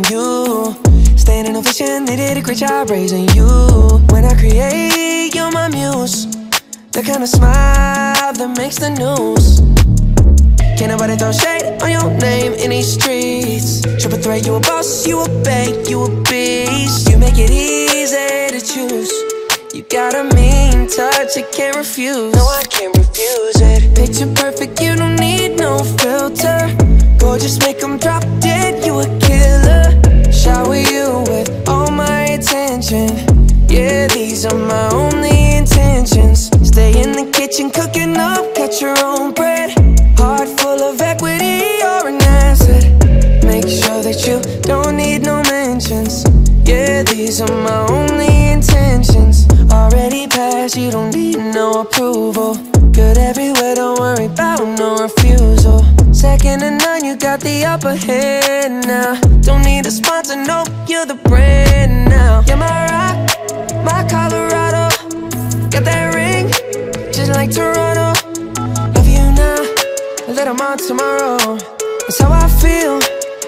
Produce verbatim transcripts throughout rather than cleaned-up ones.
you. Staying in a vision, they did a great job raising you. When I create, you're my muse. The kind of smile that makes the news. Can't nobody throw shade on your name in these streets. Triple threat, you a boss, you a bank, you a beast. You make it easy to choose. You got a mean touch, I can't refuse. No, I can't refuse it. Picture perfect, you don't need no filter. Gorgeous, make them drop dead, you a killer. Shower you with all my attention. Yeah, these are my only intentions. Stay in the kitchen, cooking up, cut your own bread. Heart full of equity, you're an asset. Make sure that you don't need no mentions. Yeah, these are my only intentions. Already passed, you don't need no approval. Good everywhere, don't worry about no refusal. Second to none, you got the upper hand now. Don't need a sponsor, no, you're the brand now. You're my rock, my Colorado. Got that ring, just like Toronto. Love you now, a little more tomorrow. That's how I feel.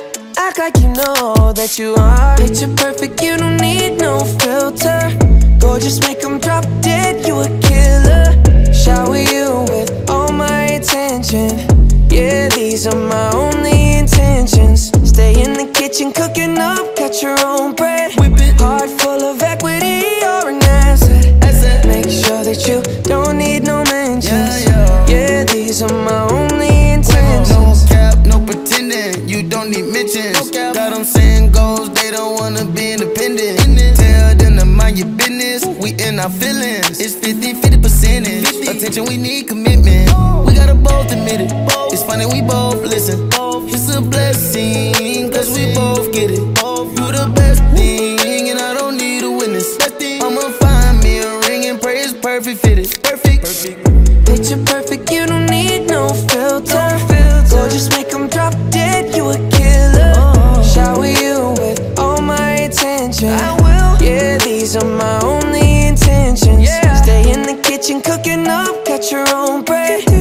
Act like you know that you are. Picture perfect, you don't need no filter. Gorgeous, make them drop dead, you a killer. Shower you with all my attention. Yeah, these are my only intentions. Stay in the kitchen, cooking up, cut your own bread. Heart full of equity, you're an asset. asset. Make sure that you don't need no mentions. Yeah, yeah. Yeah, these are my only intentions. No cap, no pretending, you don't need mentions. No got them saying goals, they don't wanna be independent. Tell them to mind your business, we in our feelings. It's fifty fifty percentage. Attention, we need commitment. We gotta both admit it. It's funny, we both listen. It's a blessing, cause we both get it. You the best thing, and I don't need a witness. I'ma find me a ring and pray it's perfect fitted. Perfect. Picture perfect, you don't need no filter. Gorgeous, make them drop dead, you a killer. Shower you with all my attention. I will. Yeah, these are my only intentions. Stay in the kitchen, cooking up, cut your own bread.